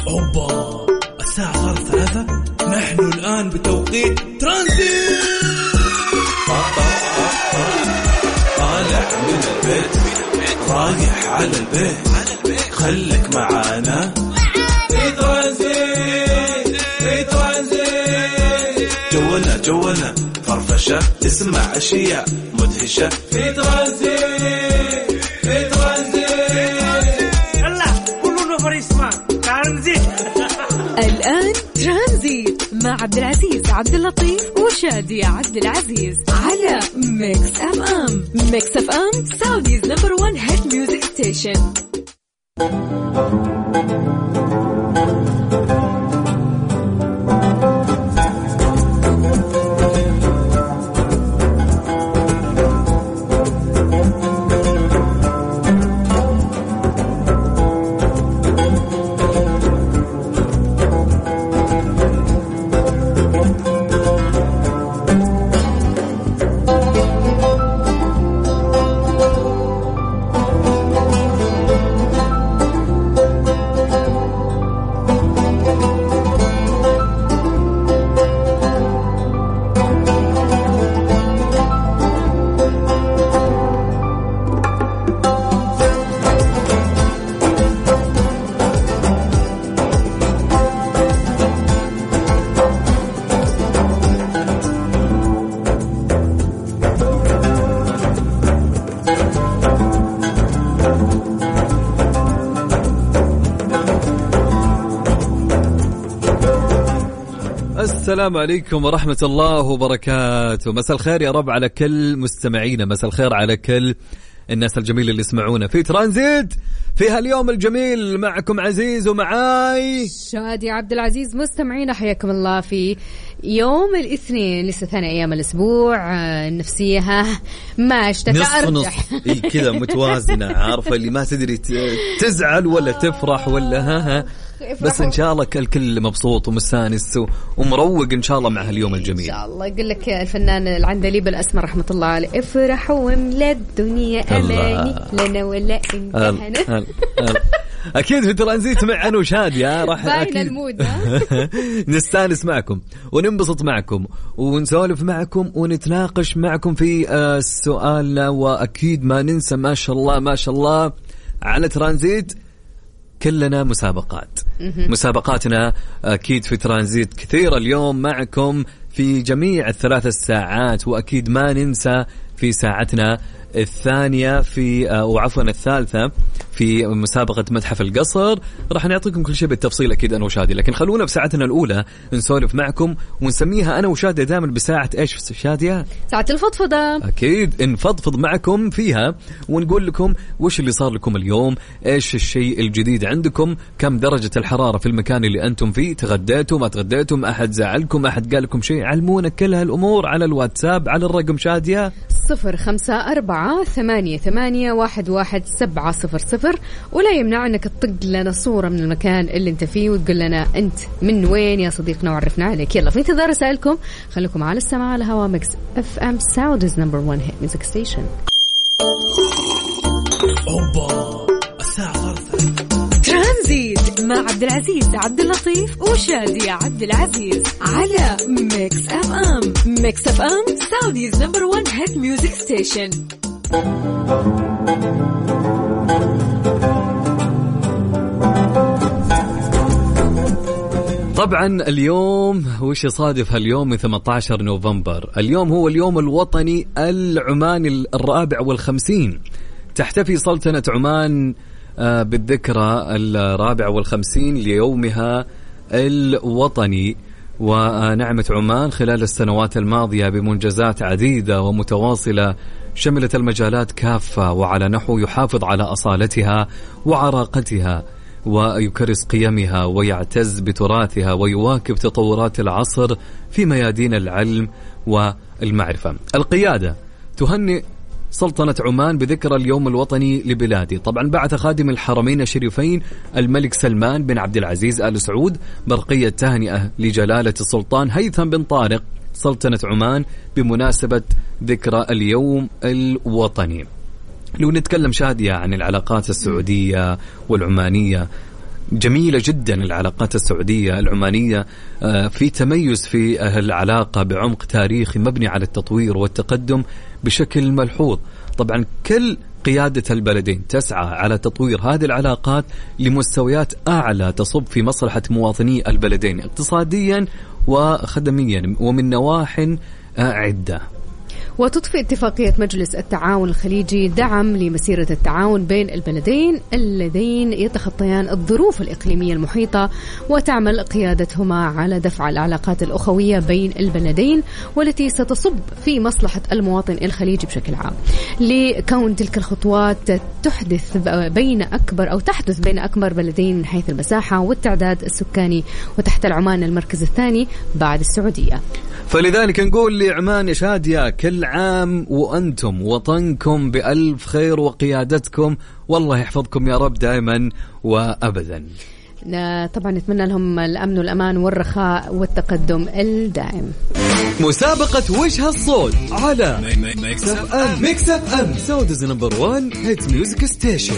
أوبا، الساعة صارت 3. نحن الآن بتوقيت ترانزيت. طالع من البيت رايح على البيت، خليك معانا في ترانزيت. في ترانزيت جولنا فرفشة، تسمع أشياء مدهشة في ترانزيت. في ترانزيت الله كله نفر يسمع ترانزيت. الآن ترانزيت مع عبد العزيز عبد اللطيف وشادي عبد العزيز على ميكس اف ام. ميكس اف ام سعوديز نمبر 1 هيت ميوزك ستيشن. السلام عليكم ورحمة الله وبركاته. مساء الخير يا رب على كل مستمعينا، مساء الخير على كل الناس الجميلة اللي يسمعونا في ترانزيت في هاليوم الجميل. معكم عزيز ومعاي شادي عبد العزيز. مستمعينا حياكم الله في يوم الاثنين، لسه ثاني أيام الأسبوع. النفسية ما اشتكى نص كذا متوازنة، عارفة اللي ما تدري تزعل ولا تفرح ولا ها بس إن شاء الله الكل مبسوط ومستانس ومروق إن شاء الله مع هاليوم الجميل إن شاء الله. يقول لك الفنان العندليب الأسمر رحمة الله عليه: افرح واملا الدنيا أماني لنا ولا انتهنا. أكيد في ترانزيت مع أنا وشادية راح باين المود نستانس معكم وننبسط معكم ونسولف معكم ونتناقش معكم في سؤالنا. وأكيد ما ننسى ما شاء الله ما شاء الله على ترانزيت كلنا مسابقات. مسابقاتنا أكيد في ترانزيت كثيرة اليوم معكم في جميع ال3 ساعات. وأكيد ما ننسى في ساعتنا الثانية في وعفوا الثالثة في مسابقة متحف القصر راح نعطيكم كل شيء بالتفصيل أكيد أنا وشادي. لكن خلونا بساعتنا الأولى نسولف معكم ونسميها أنا وشادي دائما بساعة إيش شادية؟ ساعة الفضفضة. أكيد نفضفض معكم فيها ونقول لكم وش اللي صار لكم اليوم، إيش الشيء الجديد عندكم، كم درجة الحرارة في المكان اللي أنتم فيه، تغديتوا ما تغديتم، أحد زعلكم، أحد قال لكم شيء. علمونا كل هالأمور على الواتساب على الرقم شادية 0548811700. ولا يمنع أنك تطق لنا صورة من المكان اللي انت فيه وتقول لنا أنت من وين يا صديقنا وعرفنا عليك. يلا في انتظار رسائلكم، خليكم على السماع على هوا ميكس اف ام سعوديز نمبر 1 هيت ميوزك ستيشن. أوبا، الساعة صارت ترانزيت مع عبد العزيز عبد اللطيف وشادي عبد العزيز على ميكس اف ام. ميكس اف ام سعوديز نمبر 1 هيت ميوزك ستيشن. طبعا اليوم وش يصادف هاليوم من 18 نوفمبر، اليوم هو اليوم الوطني العماني 54. تحتفي سلطنة عمان بالذكرى 54 ليومها الوطني. ونعمت عمان خلال السنوات الماضية بمنجزات عديدة ومتواصلة شملت المجالات كافة وعلى نحو يحافظ على أصالتها وعراقتها ويكرس قيمها ويعتز بتراثها ويواكب تطورات العصر في ميادين العلم والمعرفة. القيادة تهنئ سلطنة عمان بذكرى اليوم الوطني لبلادي. طبعا بعث خادم الحرمين الشريفين الملك سلمان بن عبد العزيز آل سعود برقية تهنئة لجلالة السلطان هيثم بن طارق سلطنة عمان بمناسبة ذكرى اليوم الوطني. لو نتكلم شادية عن العلاقات السعودية والعمانية، جميلة جدا العلاقات السعودية العمانية، في تميز في العلاقة بعمق تاريخي مبني على التطوير والتقدم بشكل ملحوظ. طبعا كل قيادة البلدين تسعى على تطوير هذه العلاقات لمستويات أعلى تصب في مصلحة مواطني البلدين اقتصاديا وخدميا ومن نواح عدة. وتضفي اتفاقية مجلس التعاون الخليجي دعم لمسيرة التعاون بين البلدين اللذين يتخطيان الظروف الإقليمية المحيطة، وتعمل قيادتهما على دفع العلاقات الأخوية بين البلدين والتي ستصب في مصلحة المواطن الخليجي بشكل عام. لكون تلك الخطوات تحدث بين أكبر بلدين من حيث المساحة والتعداد السكاني، وتحتل عمان المركز الثاني بعد السعودية. فلذلك نقول لعمان يا شادية كل عام وأنتم وطنكم بألف خير وقيادتكم والله يحفظكم يا رب دائما وأبدا. طبعا نتمنى لهم الأمن والأمان والرخاء والتقدم الدائم. مسابقة وش هالصوت على ميكس اف ام سعوديز نمبر 1 هيت ميوزك ستيشن.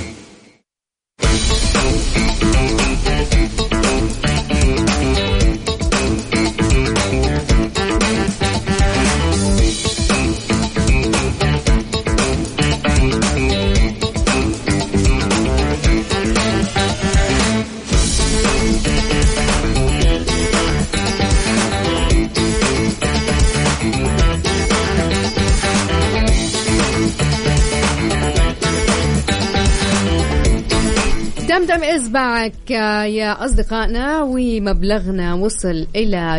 دمدم إصبعك يا أصدقائنا، ومبلغنا وصل إلى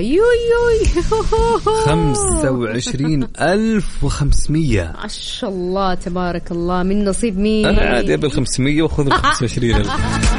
25,500. ما شاء الله تبارك الله. من نصيب مين؟ أنا عادي بال500 وخذ 25,000.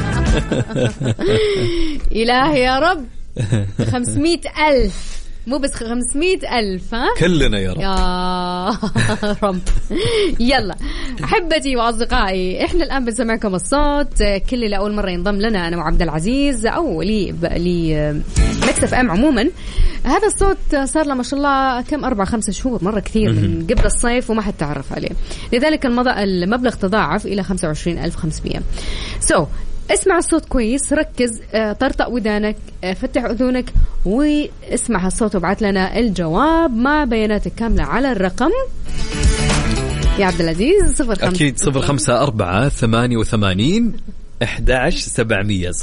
إلهي يا رب 500,000 مو بس 500,000. ها كلنا يا رب يا رب. يلا أحبتي وأصدقائي، إحنا الآن بنسمعكم الصوت. كل اللي أول مرة ينضم لنا أنا وعبد العزيز أو لي ميكس اف ام عموما، هذا الصوت صار له ما شاء الله كم 4-5 شهور، مرة كثير من قبل الصيف وما حد تعرف عليه، لذلك المبلغ تضاعف إلى 25,500. اسمع الصوت كويس، ركز، طرطق ودانك، فتح أذنك واسمع الصوت وابعث لنا الجواب مع بياناتك كاملة على الرقم يا عبد العزيز 05. أكيد 054-88-11-700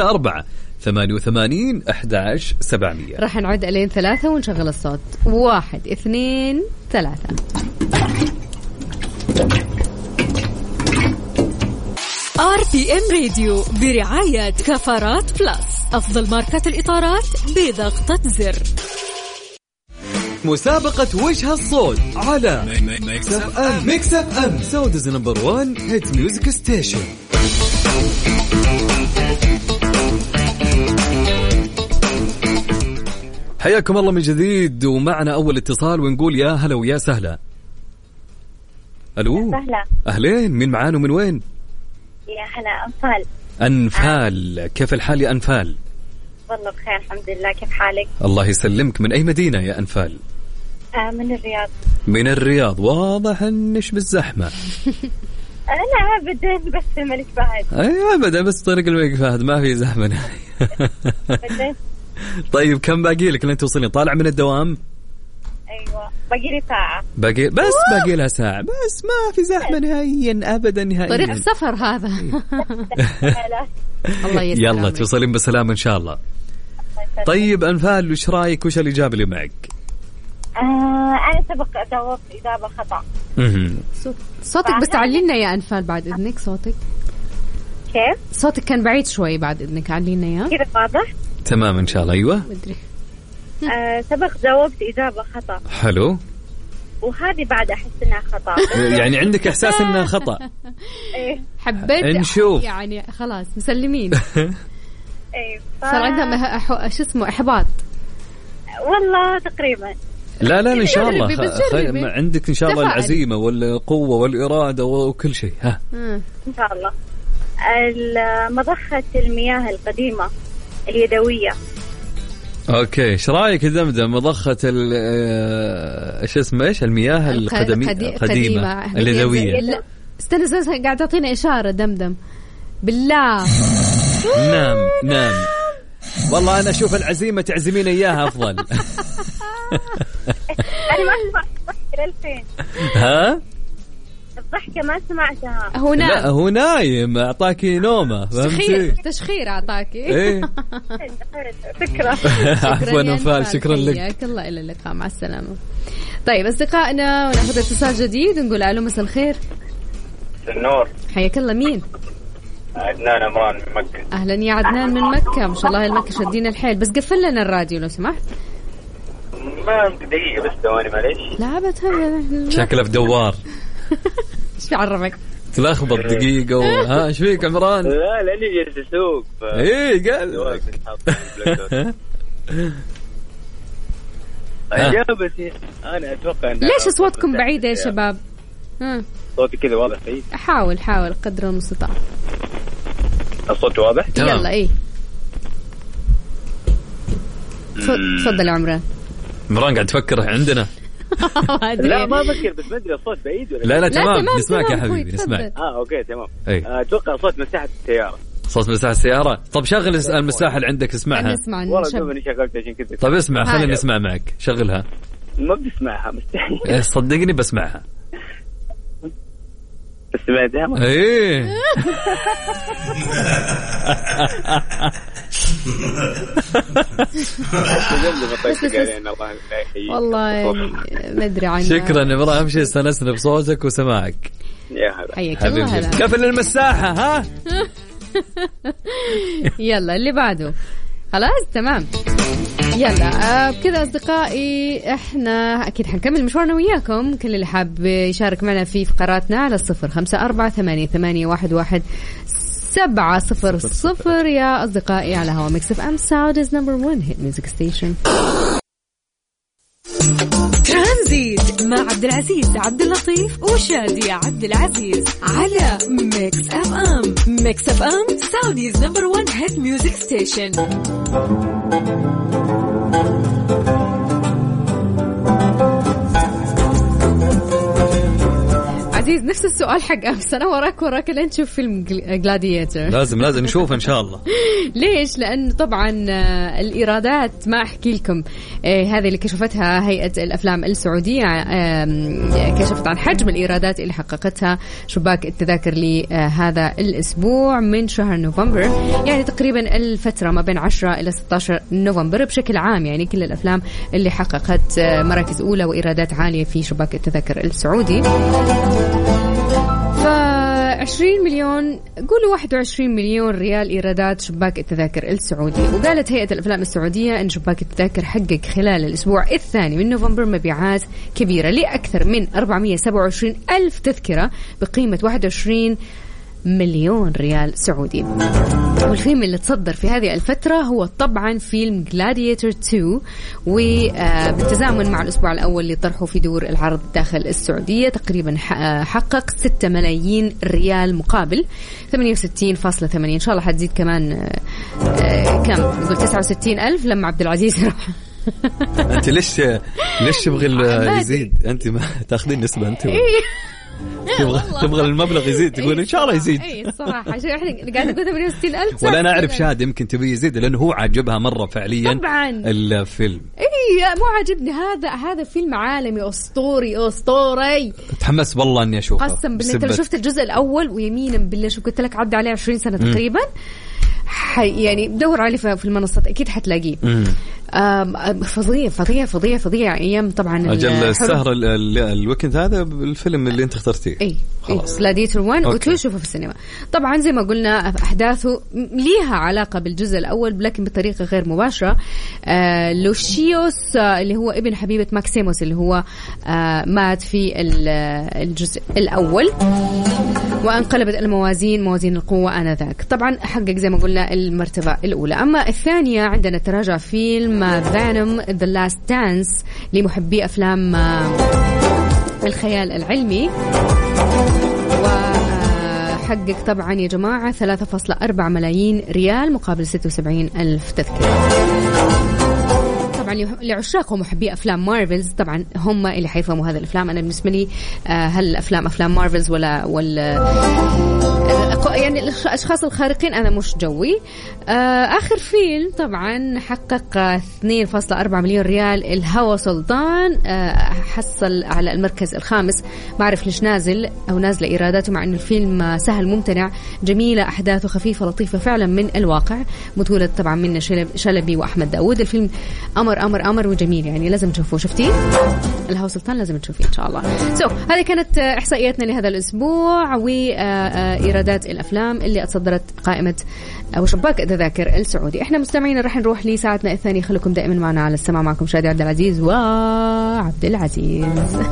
054-88-11-700. راح نعد إلين 3 ونشغل الصوت. 1 2 3. RPM راديو برعاية كفارات بلس، أفضل ماركات الإطارات بضغطة زر. مسابقة وش هالصوت على ميكس اف ام سعوديز نمبر 1 هيت ميوزك ستيشن. حياكم الله من جديد، ومعنا أول اتصال ونقول يا هلا ويا سهلا. ألو أهلين، مين معانا ومن وين؟ يا هلا أنفال. أنفال، كيف الحال يا أنفال؟ والله بخير الحمد لله، كيف حالك؟ الله يسلمك. من أي مدينة يا أنفال؟ من الرياض. من الرياض، واضح أنش بالزحمة. أنا أبدا بس الملك فهد. أي أبدا بس طريق الملك فهد ما في زحمة. طيب كم باقي لك لين توصلين؟ طالع من الدوام؟ أيوة باقي لي ساعة. باقي لها ساعة بس، ما في زحمة نهائيا أبدا نهائيا. طريق السفر هذا. الله يسلمك. يلا توصلين بسلام إن شاء الله. طيب أنفال، وش رأيك؟ وش الإجابة اللي معك؟ أنا سبق جاوبت إجابة خطأ. صوتك بس علينا يا أنفال بعد إذنك. صوتك كيف؟ صوتك كان بعيد شوي، بعد إذنك علينا يا كذا واضح؟ تمام إن شاء الله. أيوة مدري. سبق جاوبت إجابة خطأ. حلو. وهذه بعد أحس إنها خطأ. يعني عندك إحساس إنها خطأ؟ إيه. حبيت نشوف. يعني خلاص مسلمين. إيه. صار عندها شو اسمه إحباط. والله تقريبا. لا إن شاء الله عندك إن شاء الله تفعل. العزيمة والقوة والإرادة وكل شيء. ها إن شاء الله. مضخة المياه القديمة اليدوية. اوكي، ايش رايك دمدم؟ مضخة ايش اسمه، ايش المياه القديمة اليدوية. استنى قاعد تعطينا اشارة دمدم بالله. نام. والله أنا أشوف العزيمة تعزمين إياها أفضل. أنا ما سمعت الضحكة للفين. ها؟ الضحكة ما سمعتها. لا هو نايم، أعطاكي نومة. تشخير أعطاكي. إيه. شكرا. عفوا نوفال، شكرا لك. حياك الله، إلى اللقاء، مع السلامة. طيب أصدقائنا، ونأخذ اتصال جديد ونقول ألو، مساء الخير. النور. حياك الله، مين؟ عدنان عمران من مكة. أهلا يا عدنان من مكة، ما شاء الله المكة شدينا الحيل، بس قفل لنا الراديو لو سمحت. ما دقيقة بس، ثواني معليش. لا بتهم شكله في دوار. ايش عرفك؟ تلخبط دقيقة. ها ايش فيك عمران؟ لا لاني جالس اسوق. ايه قال. اجابتي انا اتوقع ليش اصواتكم بعيدة يا شباب؟ صوتي كذا واضح فيه؟ حاول قدر المستطاع. الصوت واضح؟ يلا ايه تفضل يا عمران. عمران قاعد تفكر عندنا. لا ما بفكر، بس ما ادري الصوت بعيد ولا لا تمام، نسمعك يا حبيبي، نسمعك. اوكي تمام. اتوقع صوت مساحة السيارة. صوت مساحة السيارة. طب شغل المساحة اللي عندك، اسمعها. والله دوبني شغلت عشان كذا. طب اسمع، خلينا نسمع معك، شغلها. ما بسمعها مستحيل. صدقني بسمعها. بس سمعتها؟ ايه. والله ما ادري عنها. شكرا ابراهيم، شيء استانسنا بصوتك وسماعك. يا هلا. حياك الله. قفل المساحة. ها. يلا اللي بعده. خلاص تمام. يلا بكذا أصدقائي، إحنا أكيد حنكمل مشوارنا وياكم. كل اللي حاب يشارك معنا في فقراتنا على 0548811700 يا أصدقائي على هوا ميكس اف ام، ساودز نمبر 1 هيت ميوزك ستيشن. ترانزيت مع عبد العزيز عبد اللطيف وشادي عبد العزيز على ميكس اف ام. ميكس اف ام ساوديز نمبر 1 هيت ميوزك ستيشن. عزيز نفس السؤال حق أمس، أنا وراك لين تشوف فيلم جلاديتر. لازم نشوفه إن شاء الله. ليش؟ لأن طبعا الإيرادات ما أحكي لكم، هذه اللي كشفتها هيئة الأفلام السعودية، كشفت عن حجم الإيرادات اللي حققتها شباك التذاكر لهذا الأسبوع من شهر نوفمبر، يعني تقريبا الفترة ما بين 10 إلى 16 نوفمبر بشكل عام، يعني كل الأفلام اللي حققت مراكز أولى وإيرادات عالية في شباك التذاكر السعودي. 20 مليون، قولوا 21 مليون ريال إيرادات شباك التذاكر السعودي. وقالت هيئة الأفلام السعودية أن شباك التذاكر حقق خلال الأسبوع الثاني من نوفمبر مبيعات كبيرة لأكثر من 427 ألف تذكرة بقيمة 21 مليون ريال سعودي. والفيلم اللي تصدر في هذه الفترة هو طبعا فيلم جلاديتر 2، وبالتزامن مع الأسبوع الأول اللي طرحه في دور العرض داخل السعودية تقريبا حقق 6 ملايين ريال مقابل 68.8. إن شاء الله حتزيد كمان كم نقول 69 ألف لما عبد العزيز راح. أنت ليش تبغي يزيد؟ أنت ما تأخذين نسبة أنت؟ تبغى المبلغ يزيد، تقول إن شاء الله يزيد. أي الصراحة عشان إحنا قاعد نقول 68,000. ولا أنا أعرف شهادة يمكن تبي يزيد لأنه هو عجبها مرة فعليا طبعا الفيلم. إيه مو عجبني هذا فيلم عالمي أسطوري. تحمس والله إني أشوفه. قسم بالله أنت شفت الجزء الأول ويمينا بالله شو قلت لك عدى عليه 20 سنة تقريبا. يعني دور عليه في المنصات أكيد حتلاقيه. فظيع أيام طبعا. أجل السهرة الويكند هذا الفيلم اللي أنت اخترتيه. إيه خلاص جلاديتر 1 و2 شوفه في السينما. طبعا زي ما قلنا أحداثه ليها علاقة بالجزء الأول لكن بطريقة غير مباشرة. لوشيوس اللي هو ابن حبيبة ماكسيموس اللي هو مات في الجزء الأول، وانقلبت موازين القوة آنذاك. طبعا حقق زي ما قلنا المرتبة الأولى. أما الثانية عندنا تراجع فيلم فانوم The Last Dance لمحبي أفلام الخيال العلمي، وحقق طبعا يا جماعة 3.4 ملايين ريال مقابل 76 ألف تذكرة. طبعا لعشاق ومحبي أفلام مارفلز طبعا هم اللي حيفهموا هذا الأفلام. أنا بالنسبة لي هل الأفلام أفلام مارفلز ولا يعني الأشخاص الخارقين أنا مش جوي. آخر فيلم طبعا حقق 2.4 مليون ريال، الهوى سلطان، حصل على المركز الخامس. ما أعرف ليش نازل أو نازلة إيراداته مع أن الفيلم سهل ممتنع، جميلة، أحداثه خفيفة لطيفة فعلا من الواقع، بطولة طبعا من شلبي وأحمد داود. الفيلم أمر أمر أمر وجميل، يعني لازم تشوفوه. شفتيه الهوى سلطان؟ لازم تشوفيه إن شاء الله. هذه كانت إحصائياتنا لهذا الأسبوع وإيرادات الأفلام اللي اتصدرت قائمة وشباك التذاكر السعودي. احنا مستمعين راح نروح لساعتنا الثانية، خليكم دائما معنا على السماع. معكم شادي عبد العزيز وعبد العزيز.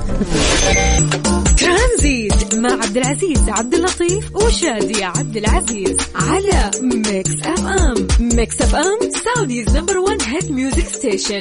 ترانزيت مع عبد العزيز عبد اللطيف وشادي عبد العزيز على ميكس اف ام. ميكس اف ام سعوديز نمبر 1 هيت ميوزك ستيشن.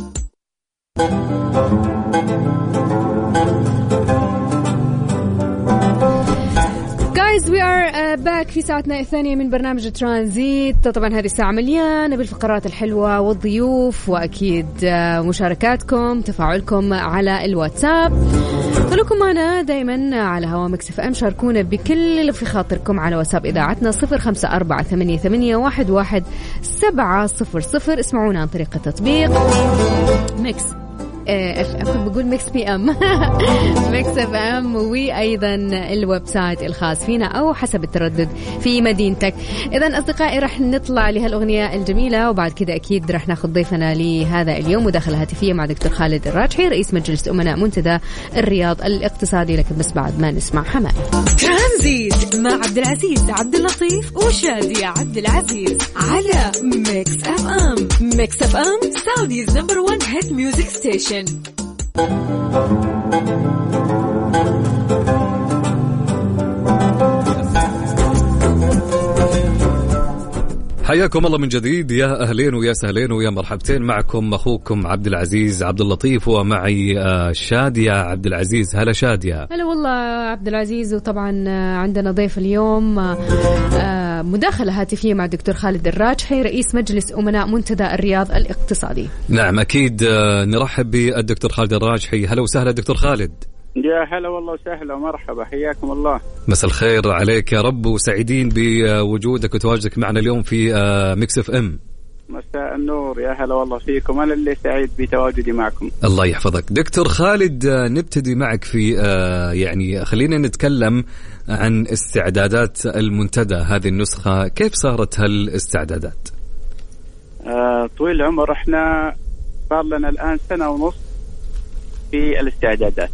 Guys, we are back في ساعتنا الثانية من برنامج ترانزيت. طبعا هذه الساعة مليانة بالفقرات الحلوة والضيوف، وأكيد مشاركاتكم، تفاعلكم على الواتساب. خلوكم معنا دايما على هوا ميكس اف ام، شاركونا بكل اللي في خاطركم على واتساب إذاعتنا 0548811700. اسمعونا عن طريق التطبيق ميكس كنت بقول ميكس بي ام ميكس اف ام، وايضا الويب سايت الخاص فينا او حسب التردد في مدينتك. اذا اصدقائي راح نطلع لهالاغنيه الجميله، وبعد كده اكيد راح ناخذ ضيفنا لهذا اليوم مداخله هاتفيه مع دكتور خالد الراجحي رئيس مجلس امناء منتدى الرياض الاقتصادي، لكن بس بعد ما نسمع حماية. ترانزيت مع عبد العزيز عبد اللطيف وشادي عبد العزيز على ميكس اف ام. ميكس اف ام سعوديز نمبر 1 هيت ميوزك ستيشن. حياكم الله من جديد، يا أهلين ويا سهلين ويا مرحبتين. معكم أخوكم عبد العزيز عبد اللطيف، ومعي شادية عبد العزيز. هلا شادية. هلا والله عبد العزيز. وطبعا عندنا ضيف اليوم مداخلة هاتفية مع دكتور خالد الراجحي رئيس مجلس أمناء منتدى الرياض الاقتصادي. نعم أكيد، نرحب بالدكتور خالد الراجحي. هلا وسهلا دكتور خالد. يا هلا والله وسهلا ومرحبا، حياكم الله. مساء الخير عليك يا رب، وسعيدين بوجودك وتواجدك معنا اليوم في ميكس اف ام. مساء النور، يا هلا والله فيكم، أنا اللي سعيد بتواجدي معكم. الله يحفظك دكتور خالد. نبتدي معك في يعني خلينا نتكلم عن استعدادات المنتدى هذه النسخة. كيف صارت هالاستعدادات؟ طويل العمر، احنا صار لنا الآن 1.5 سنة في الاستعدادات.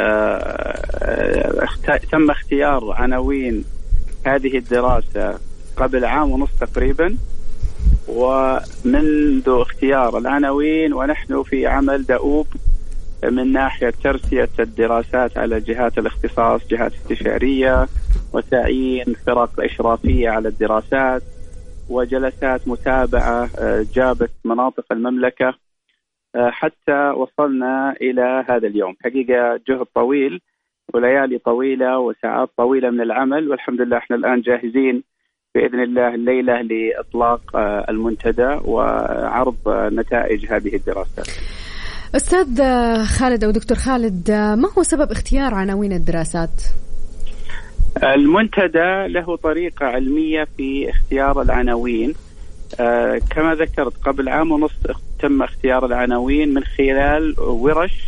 تم اختيار عناوين هذه الدراسة قبل 1.5 عام تقريبا، ومنذ اختيار العناوين ونحن في عمل دؤوب من ناحية ترسية الدراسات على جهات الاختصاص، جهات استشارية، وتعيين فرق إشرافية على الدراسات، وجلسات متابعة جابت مناطق المملكة حتى وصلنا إلى هذا اليوم. حقيقة جهد طويل وليالي طويلة وساعات طويلة من العمل، والحمد لله احنا الآن جاهزين بإذن الله الليلة لإطلاق المنتدى وعرض نتائج هذه الدراسات. أستاذ خالد أو دكتور خالد، ما هو سبب اختيار عناوين الدراسات؟ المنتدى له طريقة علمية في اختيار العناوين. كما ذكرت قبل 1.5 عام تم اختيار العناوين من خلال ورش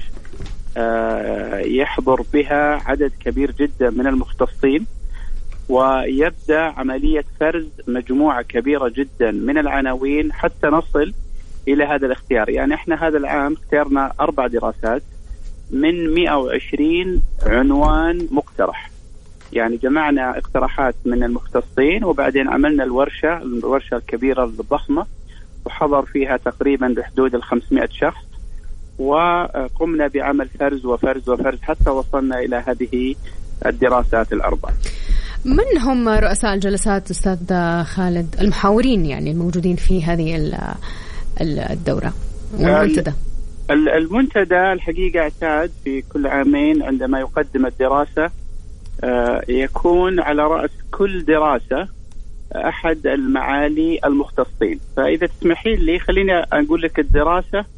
يحضر بها عدد كبير جدا من المختصين، ويبدأ عملية فرز مجموعة كبيرة جدا من العناوين حتى نصل إلى هذا الاختيار. يعني احنا هذا العام اخترنا 4 دراسات من 120 عنوان مقترح، يعني جمعنا اقتراحات من المختصين وبعدين عملنا الورشة الكبيرة الضخمة وحضر فيها تقريبا بحدود 500 شخص، وقمنا بعمل فرز وفرز وفرز حتى وصلنا إلى هذه الدراسات ال4. من هم رؤساء الجلسات أستاذ خالد، المحاورين يعني الموجودين في هذه الدورة والمنتدى؟ المنتدى الحقيقة اعتاد في كل عامين عندما يقدم الدراسة يكون على رأس كل دراسة أحد المعالي المختصين. فإذا تسمحين لي خليني أقول لك الدراسة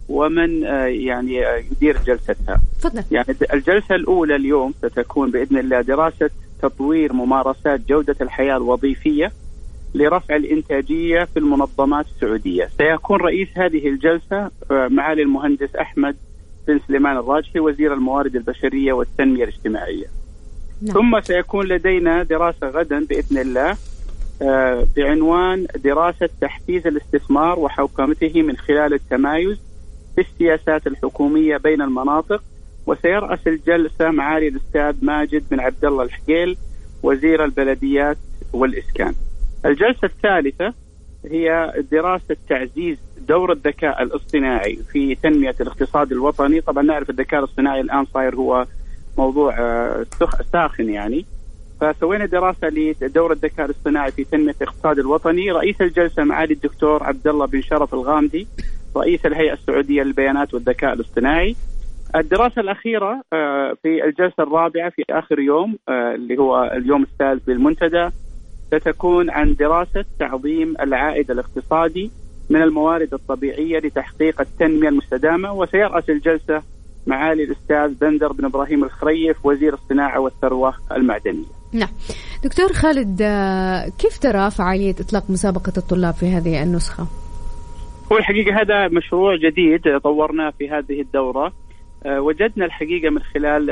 ومن يعني يدير جلستها. تفضل. يعني الجلسة الأولى اليوم ستكون بإذن الله دراسة تطوير ممارسات جودة الحياة الوظيفية لرفع الإنتاجية في المنظمات السعودية. سيكون رئيس هذه الجلسة معالي المهندس أحمد بن سليمان الراجحي وزير الموارد البشرية والتنمية الاجتماعية. ثم سيكون لدينا دراسة غدا بإذن الله بعنوان دراسة تحفيز الاستثمار وحوكمته من خلال التمايز في السياسات الحكومية بين المناطق، وسيرأس الجلسة معالي الأستاذ ماجد بن عبد الله الحقيل وزير البلديات والإسكان. الجلسة الثالثة هي دراسة تعزيز دور الذكاء الاصطناعي في تنمية الاقتصاد الوطني. طبعا نعرف الذكاء الاصطناعي الآن صاير هو موضوع ساخن يعني، فسوينا دراسة لدور الذكاء الاصطناعي في تنمية الاقتصاد الوطني. رئيس الجلسة معالي الدكتور عبد الله بن شرف الغامدي رئيس الهيئة السعودية للبيانات والذكاء الاصطناعي. الدراسة الأخيرة في الجلسة الرابعة في آخر يوم اللي هو اليوم الثالث للمنتدى ستكون عن دراسة تعظيم العائد الاقتصادي من الموارد الطبيعية لتحقيق التنمية المستدامة، وسيرأس الجلسة معالي الأستاذ بندر بن إبراهيم الخريف وزير الصناعة والثروة المعدنية. نعم دكتور خالد، كيف ترى فعالية إطلاق مسابقة الطلاب في هذه النسخة؟ هو الحقيقة هذا مشروع جديد طورناه في هذه الدورة. وجدنا الحقيقة من خلال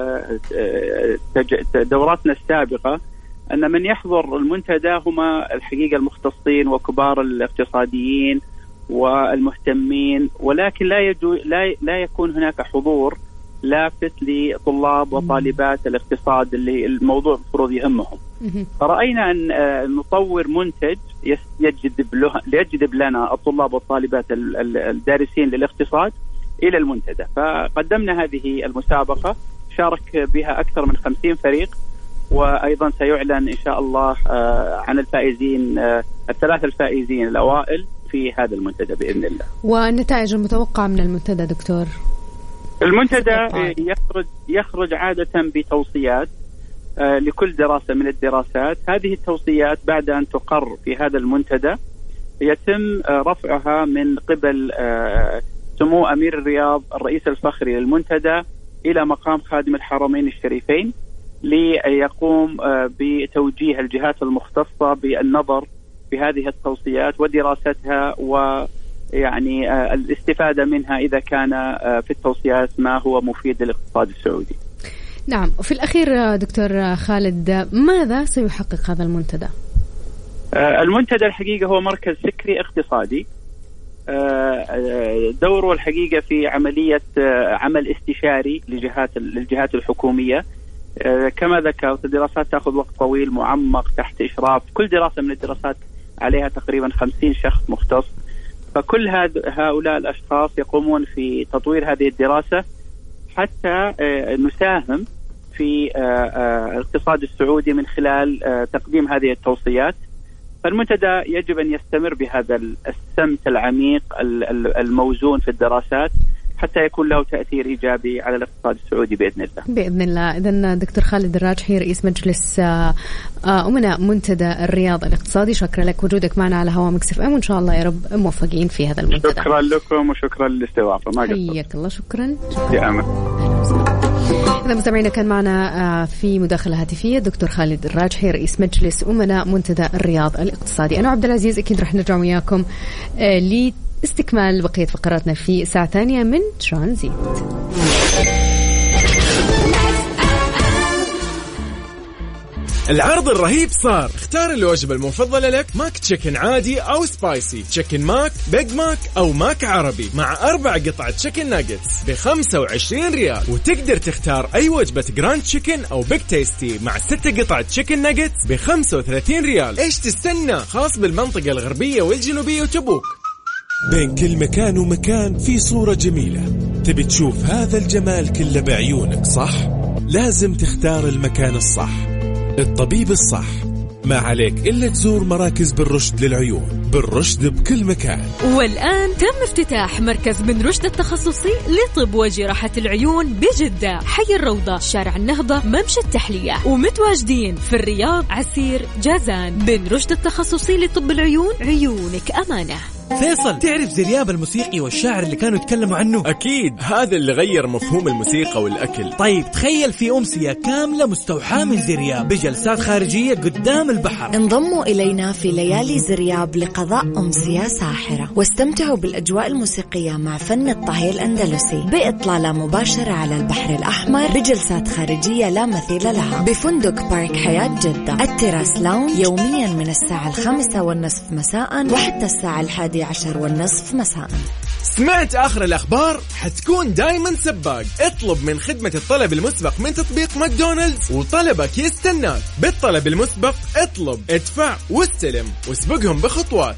دوراتنا السابقة أن من يحضر المنتدى هما الحقيقة المختصين وكبار الاقتصاديين والمهتمين، ولكن لا يكون هناك حضور لافت لطلاب وطالبات الاقتصاد اللي الموضوع المفروض يهمهم. فرأينا أن نطور منتج يجذب لنا الطلاب والطالبات الدارسين للاقتصاد إلى المنتدى. فقدمنا هذه المسابقة شارك بها أكثر من 50 فريق، وأيضا سيعلن إن شاء الله عن الفائزين الثلاثة الفائزين الأوائل في هذا المنتدى بإذن الله. والنتائج المتوقعة من المنتدى دكتور؟ المنتدى يخرج عادة بتوصيات لكل دراسة من الدراسات. هذه التوصيات بعد أن تقر في هذا المنتدى يتم رفعها من قبل سمو أمير الرياض الرئيس الفخري للمنتدى إلى مقام خادم الحرمين الشريفين ليقوم بتوجيه الجهات المختصة بالنظر في هذه التوصيات ودراستها ويعني الاستفادة منها إذا كان في التوصيات ما هو مفيد للاقتصاد السعودي. نعم. وفي الأخير دكتور خالد، ماذا سيحقق هذا المنتدى؟ المنتدى الحقيقة هو مركز فكري اقتصادي، دوره الحقيقة في عملية عمل استشاري للجهات الحكومية. كما ذكرت الدراسات تأخذ وقت طويل معمق تحت إشراف كل دراسة من الدراسات عليها تقريبا 50 شخص مختص. فكل هؤلاء الأشخاص يقومون في تطوير هذه الدراسة حتى نساهم في الاقتصاد السعودي من خلال تقديم هذه التوصيات. فالمنتدى يجب أن يستمر بهذا السمت العميق الموزون في الدراسات حتى يكون له تأثير إيجابي على الاقتصاد السعودي بإذن الله. بإذن الله. إذن دكتور خالد الراجحي رئيس مجلس أمناء منتدى الرياض الاقتصادي، شكرا لك وجودك معنا على هوا مكس اف ام، وإن شاء الله يا رب موفقين في هذا المنتدى. شكرا لكم وشكرا للاستضافة. ما حياك الله. شكرا. يا أمل. إذا مستمعينا كان معنا في مداخلة هاتفية دكتور خالد الراجحي رئيس مجلس أمناء منتدى الرياض الاقتصادي. أنا عبد العزيز أكيد رح نرجع وياكم لاستكمال بقية فقراتنا في الساعة الثانية من ترانزيت. العرض الرهيب صار. اختار الوجبة المفضلة لك، ماك تشيكن عادي أو سبايسي، تشيكن ماك، بيج ماك أو ماك عربي، مع 4 قطع تشيكن ناجتس ب25 ريال. وتقدر تختار أي وجبة جراند تشيكن أو بيج تيستي مع 6 قطع تشيكن ناجتس ب35 ريال. إيش تستنى؟ خاص بالمنطقة الغربية والجنوبية وتبوك. بين كل مكان ومكان في صورة جميلة. تبي تشوف هذا الجمال كله بعيونك صح؟ لازم تختار المكان الصح، الطبيب الصح. ما عليك إلا تزور مراكز بالرشد للعيون. بالرشد بكل مكان. والآن تم افتتاح مركز بن رشد التخصصي لطب وجراحة العيون بجدة، حي الروضة، شارع النهضة، ممشى التحلية. ومتواجدين في الرياض، عسير، جازان. بن رشد التخصصي لطب العيون، عيونك أمانة. فيصل، تعرف زرياب الموسيقي والشاعر اللي كانوا يتكلموا عنه؟ أكيد، هذا اللي غير مفهوم الموسيقى والأكل. طيب تخيل في أمسية كاملة مستوحاة من زرياب بجلسات خارجية قدام البحر. انضموا إلينا في ليالي زرياب لقضاء أمسية ساحرة، واستمتعوا بالأجواء الموسيقية مع فن الطهي الأندلسي بإطلالة مباشرة على البحر الأحمر بجلسات خارجية لا مثيل لها بفندق بارك حياة جدة. التراس لاونج يوميا من الساعة 5:30 مساء وحتى الساعة 11:30 مساء. سمعت آخر الأخبار؟ حتكون دايما سباق. اطلب من خدمة الطلب المسبق من تطبيق ماكدونالدز وطلبك يستناك. بالطلب المسبق اطلب، ادفع واستلم، واسبقهم بخطوات.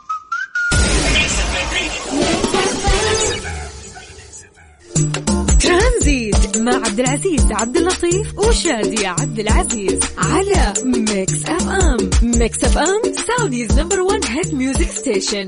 ترانزيت مع عبد العزيز عبد اللطيف وشادية عبد العزيز على ميكس اف ام. ميكس اف ام سعوديز نمبر 1 هيت ميوزك ستيشن.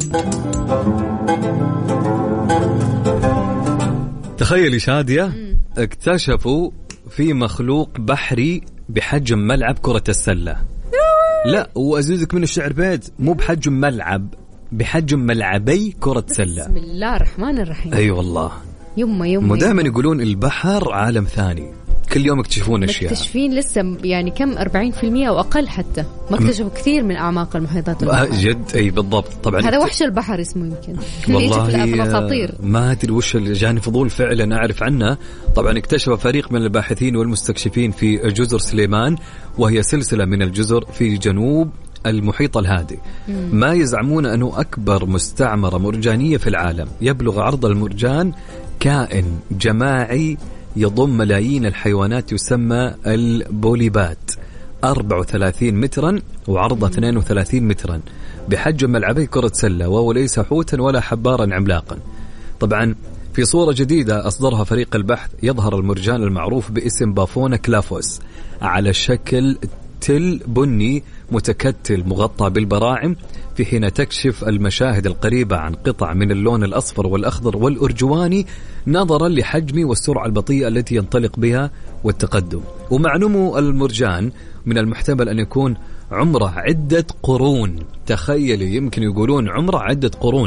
تخيلي شادية، اكتشفوا في مخلوق بحري بحجم ملعب كرة السلة. لا، وأزيدك من الشعر بيت، مو بحجم ملعب، بحجم ملعبي كرة سلة. بسم الله الرحمن الرحيم. أي والله. يما دائما يقولون البحر عالم ثاني، كل يوم يكتشفون أشياء. مكتشفين لسه يعني كم 40% أو أقل، حتى ما اكتشفوا كثير من أعماق المحيطات. جد أي بالضبط. طبعا هذا وحش البحر اسمه يمكن. والله ما أدري وش اللي جاني فضول فعلا أعرف عنه. طبعا اكتشف فريق من الباحثين والمستكشفين في جزر سليمان، وهي سلسلة من الجزر في جنوب المحيط الهادي. ما يزعمون أنه أكبر مستعمرة مرجانية في العالم. يبلغ عرض المرجان، كائن جماعي يضم ملايين الحيوانات، يسمى البوليبات، 34 مترا وعرضه 32 مترا، بحجم ملعبي كرة سلة، وهو ليس حوتا ولا حبارا عملاقا. طبعا في صورة جديدة أصدرها فريق البحث يظهر المرجان المعروف باسم بافونا كلافوس على شكل تل بني متكتل مغطى بالبراعم، في حين تكشف المشاهد القريبة عن قطع من اللون الأصفر والأخضر والأرجواني نظرا لحجمه والسرعة البطيئة التي ينطلق بها والتقدم. ومع نمو المرجان من المحتمل أن يكون عمره عدة قرون. تخيلي، يمكن يقولون عمره عدة قرون.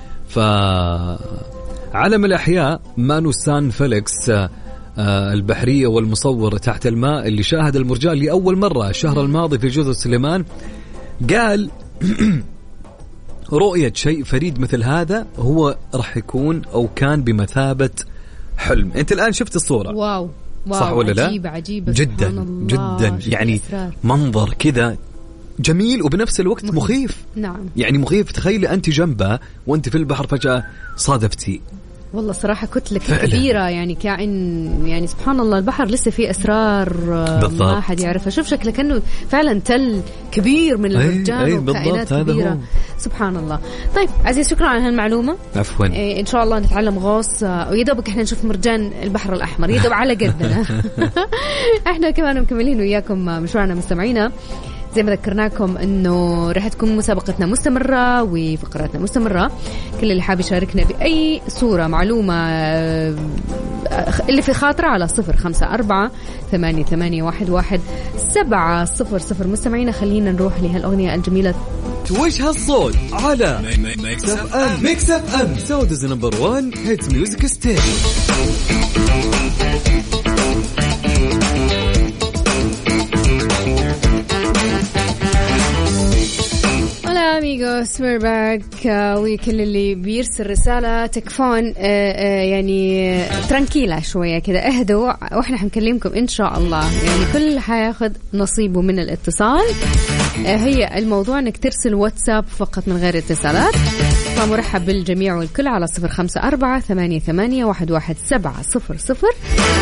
فعالم الأحياء مانو سان فيليكس البحرية والمصور تحت الماء اللي شاهد المرجان لأول مرة الشهر الماضي في جزر سليمان، قال رؤية شيء فريد مثل هذا هو راح يكون أو كان بمثابة حلم. أنت الآن شفت الصورة، واو صح ولا لا؟ عجيبة جدا جدا، يعني منظر كذا جميل وبنفس الوقت مخيف. نعم، يعني مخيف. تخيلي أنت جنبه وأنت في البحر فجأة صادفتي. والله صراحة كتلة كبيرة، يعني كائن، يعني سبحان الله البحر لسه فيه أسرار ما أحد يعرفها. شوف شكله كأنه فعلا تل كبير من المرجان وكائنات كبيرة. سبحان الله. طيب عزيز، شكرا على هالمعلومة. عفوا. إن شاء الله نتعلم غوص، ويدوبك إحنا نشوف مرجان البحر الأحمر يدوب على قدنا. إحنا كمان مكملين وياكم مشوارنا مستمعينا. زي ما ذكرناكم انه راح تكون مسابقتنا مستمرة وفقراتنا مستمرة. كل اللي حاب يشاركنا بأي صورة معلومة اللي في خاطرة على 0548811700. مستمعينا، خلينا نروح لهالأغنية الجميلة. وش هالصوت على ميكس اف ام. ميكس اف ام سعوديز نمبر 1 هيت ميوزك ستيشن. amigos we're back. وكل اللي بيرسل رسالة تكفون يعني ترانكيلة شوية كده، اهدوا واحنا حنكلمكم ان شاء الله. يعني كل حياخد نصيبه من الاتصال. هي الموضوع انك ترسل واتساب فقط من غير اتصالات. فمرحب بالجميع والكل على 0548811700.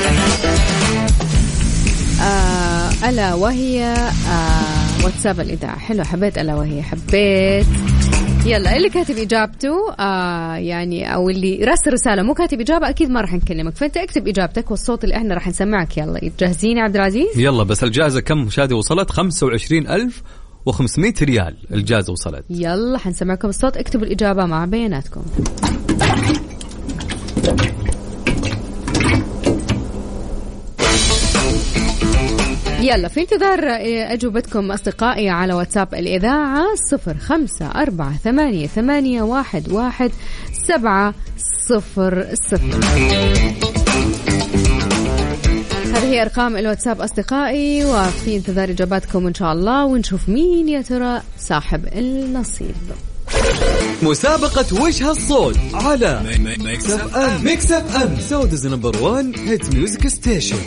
ألا وهي واتساب الإذاعة. حلو، حبيت ألا وهي، حبيت. يلا اللي كاتب إجابته يعني أو اللي راسل رسالة مو كاتب إجابة أكيد ما راح نكلمك، فأنت اكتب إجابتك والصوت اللي إحنا راح نسمعك. يلا جاهزين يا عبد العزيز؟ يلا. بس الجائزة كم شادي وصلت؟ 25,500 ريال الجائزة وصلت. يلا حنسمعكم الصوت، اكتبوا الإجابة مع بياناتكم. يلا في انتظار أجوبتكم أصدقائي على واتساب الإذاعة 0548811700. هذه هي أرقام الواتساب أصدقائي، وفي انتظار إجاباتكم إن شاء الله، ونشوف مين يا ترى صاحب النصيب. مسابقة وش هالصوت على ميكس اف ام سعوديز نمبر 1 هيت ميوزك ستيشن.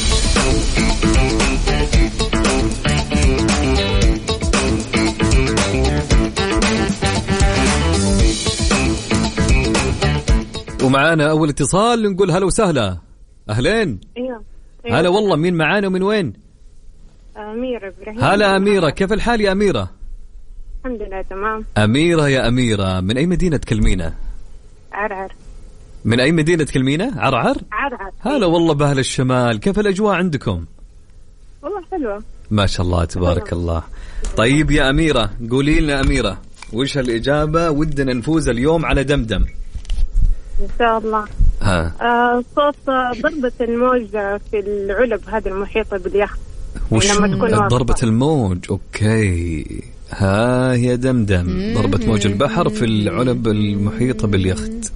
ومعانا أول اتصال، نقول هلا وسهلا. أهلين. ايوه هلا والله، مين معانا ومن وين؟ أميرة إبراهيم. هلا أميرة، كيف الحال يا أميرة؟ الحمد لله تمام. أميرة يا أميرة، من أي مدينة تكلمينا؟ عرعر. من أي مدينة تكلمينا؟ عرعر؟ عرعر. هلا والله بأهل الشمال، كيف الأجواء عندكم؟ والله حلوة ما شاء الله تبارك الله. طيب يا أميرة، قولي لنا أميرة، وش الإجابة؟ ودنا نفوز اليوم على دمدم إن شاء الله. صوت ضربة الموج في العلب هذه المحيطة باليخت. وش ضربة الموج؟ أوكي، ها هي دمدم، ضربة موج البحر في العلب المحيطة باليخت.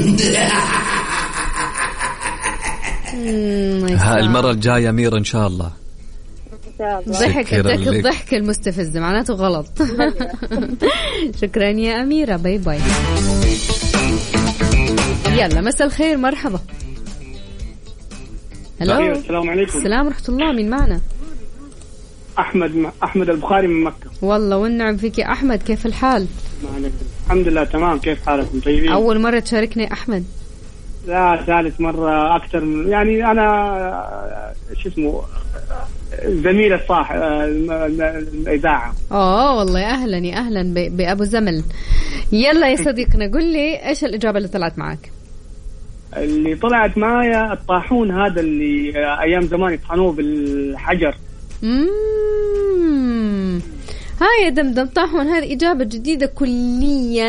ها المرة الجاية أميرة إن شاء الله. ضحك الضحك المستفز معناته غلط. شكرا يا أميرة، باي باي. يلا مساء الخير، مرحبا. هلو، السلام عليكم. السلام ورحمة الله، مين معنا؟ أحمد البخاري من مكة. والله والنعم فيك يا أحمد، كيف الحال؟ الحمد لله تمام، كيف حالكم؟ طيبين؟ أول مرة تشاركني أحمد؟ لا ثالث مرة أكثر من، يعني أنا شو اسمه زميل الصاحب الإذاعة. والله أهلا يا أهلا بأبو زمل. يلا يا صديقنا، قل لي إيش الإجابة اللي طلعت معك؟ اللي طلعت معايا الطاحون هذا اللي أيام زمان يطحنوه بالحجر. هاي يا دمدم، طاحون هذه إجابة جديدة كليا.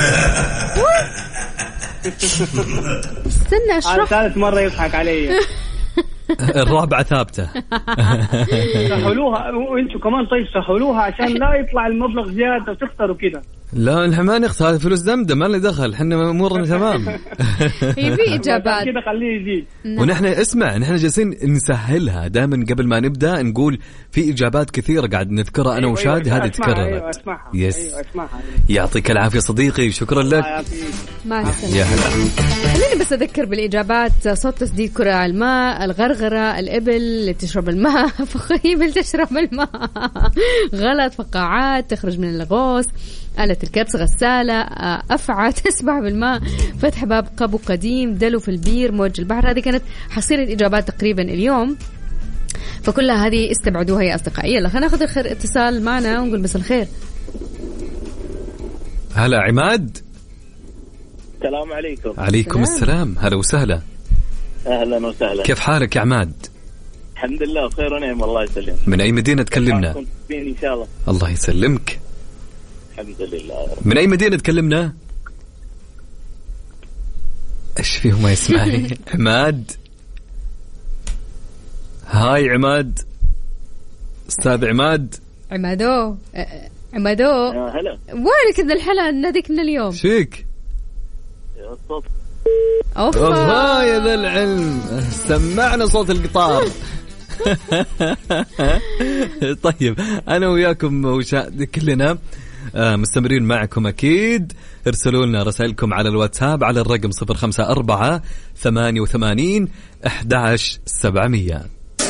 استنى أشرح. ثالث مرة يضحك علي. الرابعة ثابتة. سهلوها وانتوا كمان، طيب سهلوها عشان لا يطلع المبلغ زيادة وتخسروا كده. لا نحن ما نخسر، هذا فلوس دمدم ما لنا دخل، احنا امورنا تمام. هي في اجابات كده، خليه يزيد. ونحن اسمع، نحن جالسين نسهلها دائما قبل ما نبدا، نقول في اجابات كثيره قاعد نذكرها انا وشادي، هذه تكررت. ايوه اسمعها. يعطيك العافيه صديقي، شكرا لك. مع السلامه. يا هلا. خليني بس اذكر بالاجابات: صوت تسديد كرة على الماء، الغرغره، الابل اللي تشرب الماء، فخيبل تشرب الماء. غلط. فقاعات تخرج من الغوص، آلة الكبس، غسالة، أفعى تسبح بالماء، فتح باب قبو قديم، دلو في البير، موج البحر. هذه كانت حصيلة إجابات تقريبا اليوم، فكلها هذه استبعدوها يا أصدقائي. يلا خلينا ناخذ آخر اتصال معنا ونقول مساء الخير. هلا عماد. السلام عليكم. عليكم السلام، هلا وسهلا. أهلا وسهلا. كيف حالك يا عماد؟ الحمد لله بخير ونعم، الله يسلمك. من أي مدينة تكلمنا؟ إن شاء الله. الله يسلمك. الحمد لله. من أي مدينة تكلمنا؟ إيش فيه ما يسمعني؟ عماد. هاي عماد، أستاذ عماد. عمادو هلا، وينك ذا الحلا ناديك من اليوم؟ شيك الصوت. الله يا ذا العلم، سمعنا صوت القطار. طيب أنا وياكم وشاهد كلنا مستمرين معكم أكيد. ارسلوا لنا رسائلكم على الواتساب على الرقم 0548811700.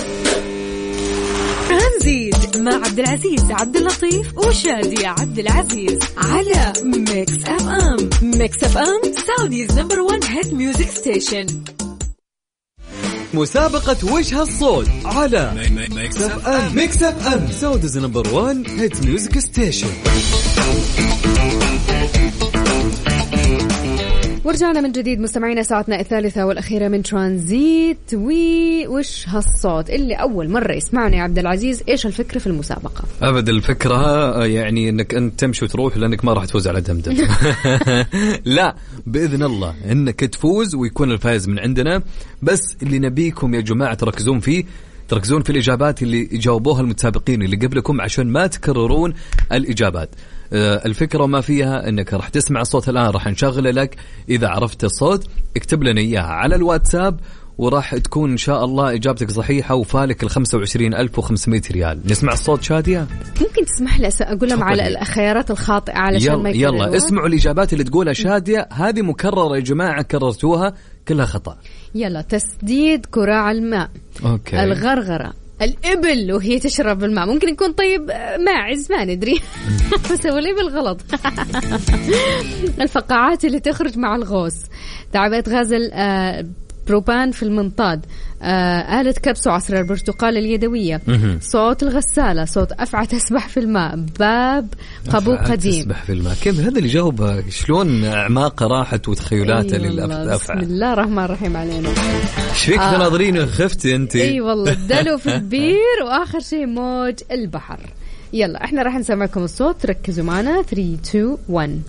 ترانزيت مع عبد العزيز عبد اللطيف وشادي عبد العزيز على ميكس اف ام. ميكس اف ام سعوديز نمبر 1 هيت ميوزك ستيشن. مسابقة وش هالصوت على ميكس اف ام. ميكس اف ام سعوديز نمبر 1 هيت ميوزك ستيشن. ورجعنا من جديد مستمعينا، ساعتنا الثالثة والأخيرة من ترانزيت. وش هالصوت اللي أول مرة يسمعنا يا عبد العزيز؟ إيش الفكرة في المسابقة؟ أبد الفكرة يعني أنك أنت تمشي وتروح، لأنك ما راح تفوز على دمدم. لا بإذن الله أنك تفوز ويكون الفائز من عندنا. بس اللي نبيكم يا جماعة تركزون فيه، تركزون في الإجابات اللي جاوبوها المتسابقين اللي قبلكم عشان ما تكررون الإجابات. الفكرة ما فيها أنك راح تسمع الصوت الآن، راح نشغل لك، إذا عرفت الصوت اكتب لنا إياها على الواتساب وراح تكون إن شاء الله إجابتك صحيحة وفالك 25,500 ريال. نسمع الصوت شادية؟ ممكن تسمح لي أقول لهم على الخيارات الخاطئة علشان ما يكرروا؟ يلا اسمعوا الإجابات اللي تقولها شادية، هذه مكررة يا جماعة، كررتوها كلها خطأ. يلا: تسديد كراع الماء. أوكي. الغرغرة. الإبل وهي تشرب الماء. ممكن يكون طيب ماعز ما ندري بس هو الإبل غلط. الفقاعات اللي تخرج مع الغوص. تعبئة غاز بروبان في المنطاد. آلة كبس وعصر البرتقال اليدوية. صوت الغسالة. صوت أفعى تسبح في الماء. باب قبو قديم. تسبح في الماء. كيف هذا اللي جاوب؟ شلون أعماقه راحت وتخيلاته للأفعى. بسم الله الرحمن الرحيم علينا. ايش فيك تناظرين خفتي أنت؟ اي والله الدلو في البير وآخر شيء موج البحر. يلا احنا راح نسمعكم الصوت، ركزوا معنا. 3 2 1.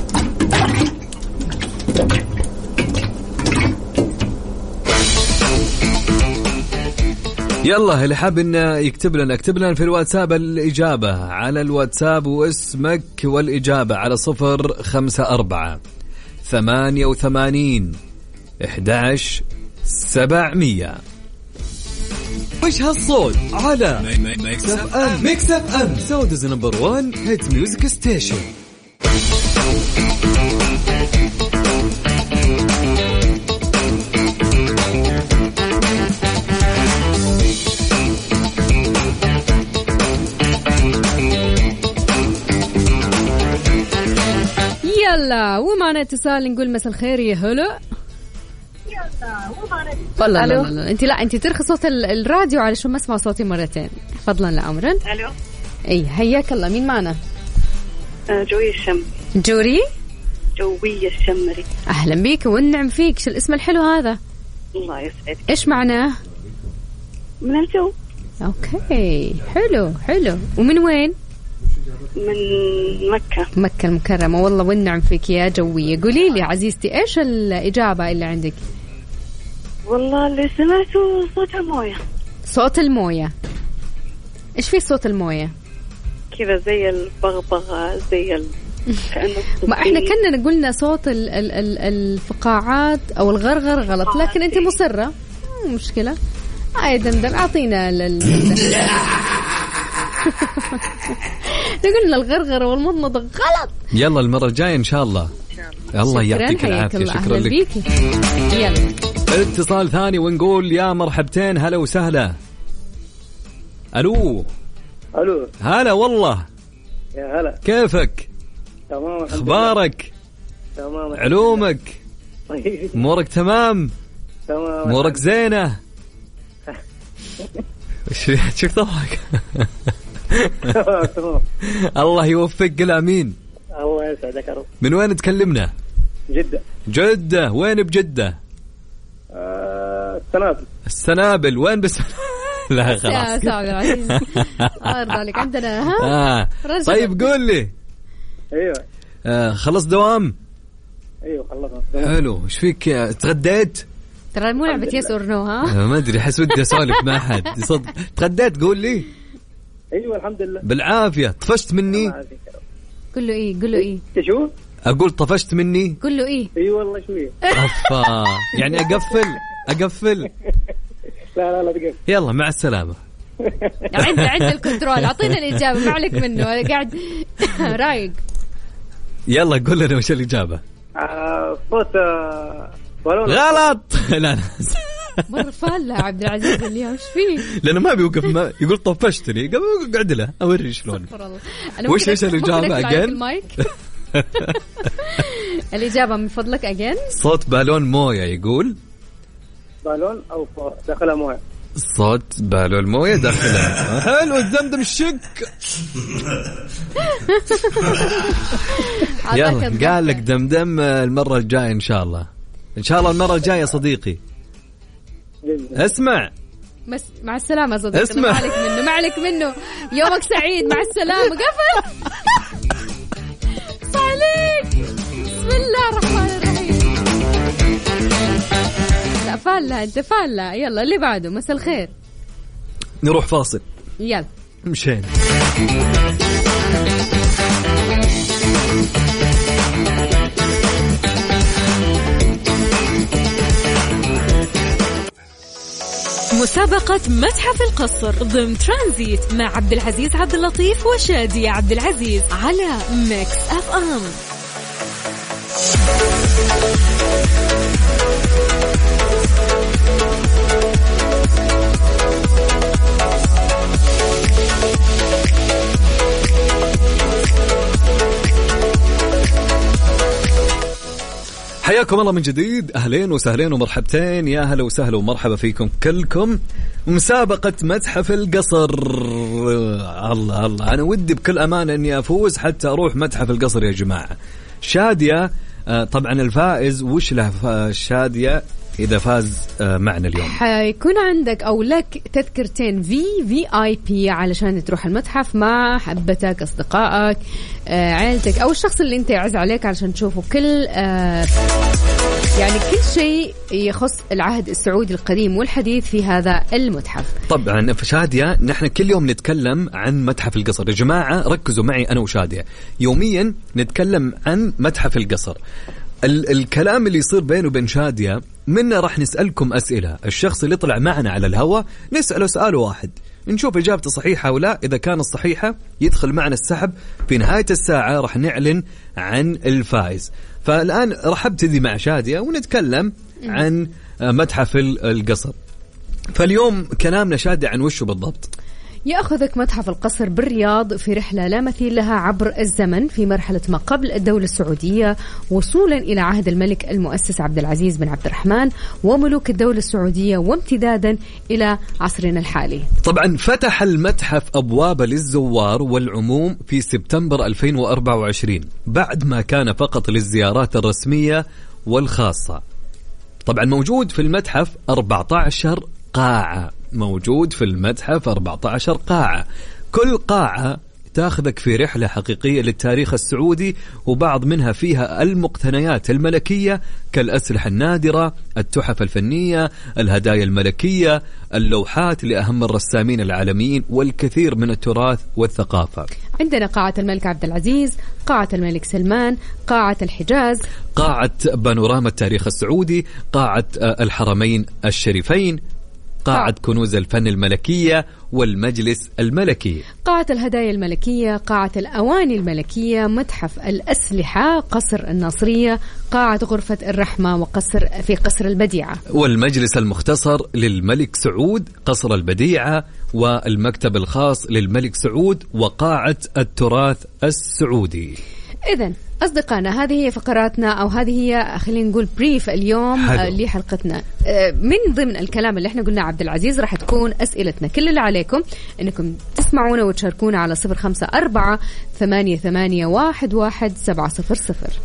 يلا اللي حاب إنه يكتب لنا اكتب لنا في الواتساب الإجابة على الواتساب واسمك والإجابة على 054 88 11 700. وش هالصوت على ميكس اف ام سعوديز نمبر 1 هيت ميوزك ستيشن. يلا ومعنا اتصال، نقول مساء الخير يا هلا. والله لا انت ترخي صوت الراديو علشان ما اسمع صوتي مرتين فضلا لا امرا. الو اي حياك الله، مين معنا؟ جوية الشمري. جوية الشمري. اهلا بيك والنعم فيك. شو الاسم الحلو هذا؟ الله يسعدك. ايش معناه؟ من الجو. اوكي حلو. ومن وين؟ من مكة المكرمة. والله والنعم فيك يا جوية. قولي لي عزيزتي ايش الإجابة اللي عندك؟ والله اللي سمعته صوت الموية. صوت الموية. ايش في صوت الموية؟ كذا زي البغبغة زي ما احنا كنا قلنا صوت الفقاعات او الغرغر غلط، لكن انت مصرة مشكلة. دمدم اعطينا قلنا الغرغرة والمضمضة غلط. يلا المرة الجاية إن شاء الله. الله يعطيك العافية. شكرا لك. يلا اتصال ثاني ونقول يا مرحبتين. هلا وسهلا. ألو هلا والله. يا هلا. كيفك؟ تمام. أخبارك؟ تمام. علومك؟ أمورك تمام؟ تمام. أمورك زينة؟ شوف ضحك. الله يوفقك. قل امين. الله يسعدك يا رب. من وين تكلمنا؟ جدة. وين بجدة؟ السنابل. وين بس؟ لا خلاص. ارضى لك عندنا. طيب قول لي. ايوه. خلص دوام؟ ايوه خلصنا. حلو. ايش فيك؟ تغديت؟ ترى مو لعبة يس اور نو. ها ما ادري، حس ودي اسولف مع حد. صدق تغديت؟ قول لي. ايوه الحمد لله بالعافيه. طفشت مني؟ قل له ايه شو اقول؟ طفشت مني؟ قل له ايه. اي والله شويه. افا يعني اقفل. لا تقفل. يلا مع السلامه. عند الكنترول. اعطينا الاجابه، ما عليك منه قاعد رايق. يلا قول لنا وش الاجابه. صوت بالون. غلط. لا مرة فالة عبد العزيز اليوم. ايش فيه؟ لأنه ما بيوقف. ما يقول طفشتني. قاعد له أوري شلون. وش الإجابة أجين؟ الإجابة من فضلك أجين. صوت بالون موية. يقول بالون أو داخلها موية. صوت بالون موية داخلها. حلو. الدمدم الشك. يلا قال لك دمدم المرة الجاية إن شاء الله. المرة الجاية صديقي. اسمع مع السلامة صديقي. اسمع. ما عليك منه. يومك سعيد. مع السلامة. قفل. صالح. بسم الله الرحمن الرحيم. لا فالة انت فالة. يلا اللي بعده. مساء الخير. نروح فاصل. يلا مشين. مسابقة متحف القصر ضمن ترانزيت مع عبد العزيز عبد اللطيف وشادية عبد العزيز على ميكس اف ام. حياكم الله من جديد، أهلين وسهلين ومرحبتين، يا هلا وسهلا ومرحبا فيكم كلكم. مسابقة متحف القصر. الله الله، أنا ودي بكل أمانة أني أفوز حتى أروح متحف القصر يا جماعة. شادية طبعا الفائز، وش له شادية إذا فاز معنا اليوم؟ حيكون عندك أو لك تذكرتين VIP علشان تروح المتحف مع حبتك، أصدقائك، عائلتك، أو الشخص اللي أنت يعز عليك علشان تشوفوا كل يعني كل شيء يخص العهد السعودي القديم والحديث في هذا المتحف. طبعا في شادية نحن كل يوم نتكلم عن متحف القصر يا جماعة، ركزوا معي أنا وشادية، يوميا نتكلم عن متحف القصر. الكلام اللي يصير بينه وبين شادية منا راح نسألكم أسئلة، الشخص اللي طلع معنا على الهواء نسأله سؤال واحد، نشوف إجابته صحيحة أو لا. إذا كانت صحيحة يدخل معنا السحب، في نهاية الساعة راح نعلن عن الفائز. فالآن راح أبتدي مع شادية ونتكلم عن متحف القصر. فاليوم كلامنا شادية عن وشه بالضبط؟ يأخذك متحف القصر بالرياض في رحلة لا مثيل لها عبر الزمن في مرحلة ما قبل الدولة السعودية، وصولا إلى عهد الملك المؤسس عبد العزيز بن عبد الرحمن وملوك الدولة السعودية، وامتدادا إلى عصرنا الحالي. طبعا فتح المتحف أبواب للزوار والعموم في سبتمبر 2024 بعد ما كان فقط للزيارات الرسمية والخاصة. طبعا موجود في المتحف 14 قاعة، موجود في المتحف 14 قاعة، كل قاعة تاخذك في رحلة حقيقية للتاريخ السعودي، وبعض منها فيها المقتنيات الملكية كالأسلحة النادرة، التحف الفنية، الهدايا الملكية، اللوحات لأهم الرسامين العالميين، والكثير من التراث والثقافة. عندنا قاعة الملك عبد العزيز، قاعة الملك سلمان، قاعة الحجاز، قاعة بانوراما التاريخ السعودي، قاعة الحرمين الشريفين، قاعة كنوز الفن الملكية والمجلس الملكي، قاعة الهدايا الملكية، قاعة الأواني الملكية، متحف الأسلحة، قصر الناصرية، قاعة غرفة الرحمة وقصر في قصر البديعة، والمجلس المختصر للملك سعود، قصر البديعة، والمكتب الخاص للملك سعود، وقاعة التراث السعودي. إذن أصدقائنا هذه هي فقراتنا، أو هذه هي خلينا نقول بريف اليوم لحلقتنا. من ضمن الكلام اللي احنا قلنا عبد العزيز راح تكون أسئلتنا. كل اللي عليكم أنكم تسمعونا وتشاركونا على 0548811700.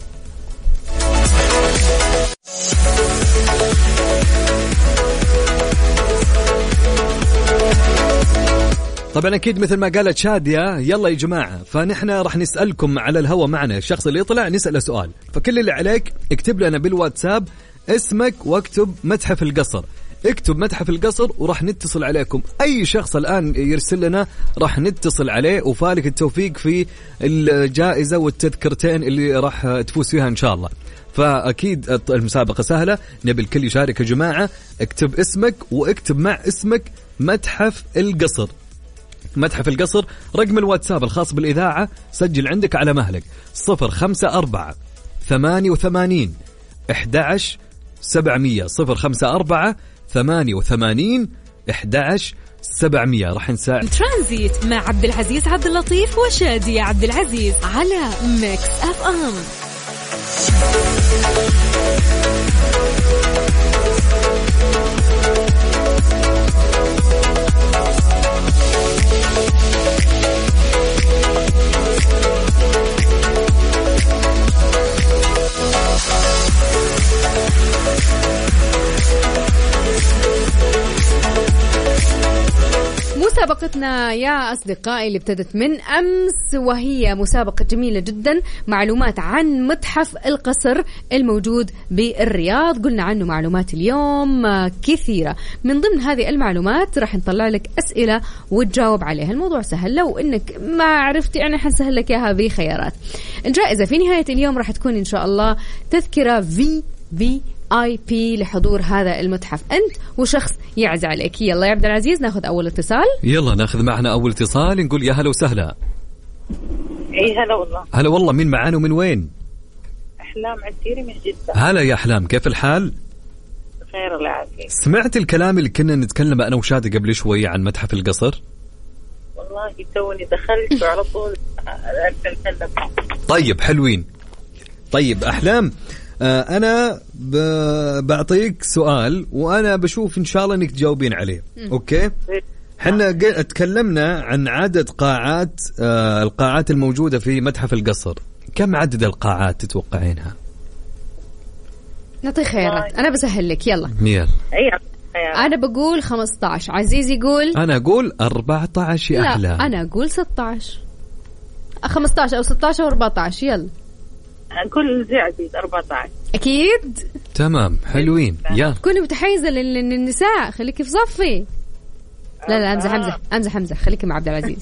طبعا أكيد مثل ما قالت شادية، يلا يا جماعة، فنحن راح نسألكم على الهواء معنا، الشخص اللي يطلع نسأله سؤال. فكل اللي عليك اكتب لنا بالواتساب اسمك واكتب متحف القصر، اكتب متحف القصر وراح نتصل عليكم. أي شخص الآن يرسل لنا راح نتصل عليه، وفالك التوفيق في الجائزة والتذكرتين اللي راح تفوز فيها إن شاء الله. فأكيد المسابقة سهلة، نبي الكل يشارك يا جماعة. اكتب اسمك واكتب مع اسمك متحف القصر. متحف القصر، رقم الواتساب الخاص بالإذاعة سجل عندك على مهلك 054-88-11-700 054-88-11-700. راح نساعد ترانزيت مع عبد العزيز عبد اللطيف وشادية عبد العزيز على ميكس اف ام. مسابقتنا يا أصدقائي اللي ابتدت من أمس، وهي مسابقة جميلة جدا، معلومات عن متحف القصر الموجود بالرياض. قلنا عنه معلومات اليوم كثيرة، من ضمن هذه المعلومات راح نطلع لك أسئلة وتجاوب عليها. الموضوع سهل، لو إنك ما عرفت يعني حنسهل لك إياها بخيارات. الجائزة في نهاية اليوم راح تكون إن شاء الله تذكرة VIP لحضور هذا المتحف، أنت وشخص يعز عليك. يلا يا عبد العزيز ناخذ أول اتصال. يلا ناخذ معنا أول اتصال، نقول يا هلا وسهلا. إيه هلا والله. هلا والله، مين معانا ومن وين؟ أحلام عسيري من جدة. هلا يا أحلام، كيف الحال؟ خير الله يعافيك. سمعت الكلام اللي كنا نتكلم أنا وشادي قبل شوي عن متحف القصر؟ والله توني دخلت وعلى طول أتكلم. طيب حلوين. طيب أحلام، أنا بعطيك سؤال وأنا بشوف إن شاء الله إنك تجاوبين عليه. أوكي؟ حنا تكلمنا عن عدد قاعات القاعات الموجودة في متحف القصر. كم عدد القاعات تتوقعينها؟ نعطي خيارات، أنا بسهل لك. يلا ميال. أنا بقول 15، عزيز يقول. أنا أقول 14 يا أحلام. لا أنا أقول 16، 15 أو 16 أو 14. يلا أقول زي عزيز 14. أكيد. تمام حلوين. يا كوني متحيزة للنساء، خليكي في صفي. لا أمزح خليكي مع عبد العزيز.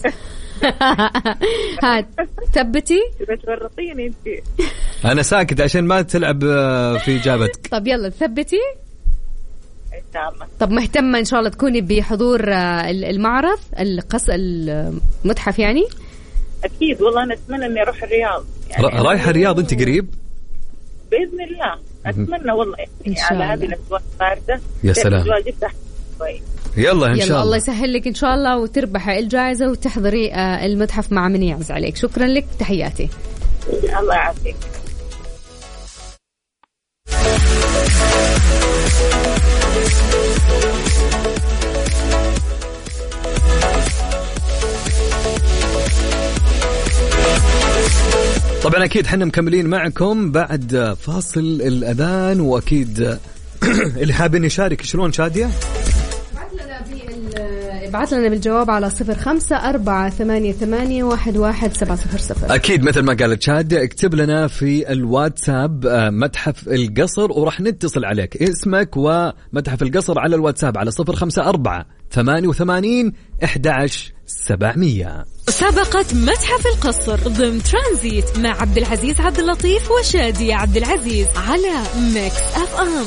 هات ثبتي. بتورطيني انت. انا ساكت عشان ما تلعب في اجابتك. طب يلا ثبتي ان شاء الله. طب مهتمه ان شاء الله تكوني بحضور المعرض المتحف يعني؟ اكيد والله انا اتمنى اني اروح الرياض يعني. رايحه الرياض انت قريب باذن الله؟ اتمنى والله يعني على هذه الاسواق البارده. يا سلام. يلا إن شاء الله. الله يسهل لك إن شاء الله وتربح الجائزة وتحضري المتحف مع من يعز عليك. شكرا لك، تحياتي. الله يعافيك. طبعا أكيد حنا مكملين معكم بعد فاصل الأذان، وأكيد اللي حابين يشارك شلون شادية؟ ابعث لنا بالجواب على 0548811700. أكيد مثل ما قالت شادة، اكتب لنا في الواتساب متحف القصر وراح نتصل عليك، اسمك ومتحف القصر على الواتساب على 0548811700. مسابقة متحف القصر ضمن ترانزيت مع عبد العزيز عبد اللطيف وشادي عبد العزيز على ميكس اف ام.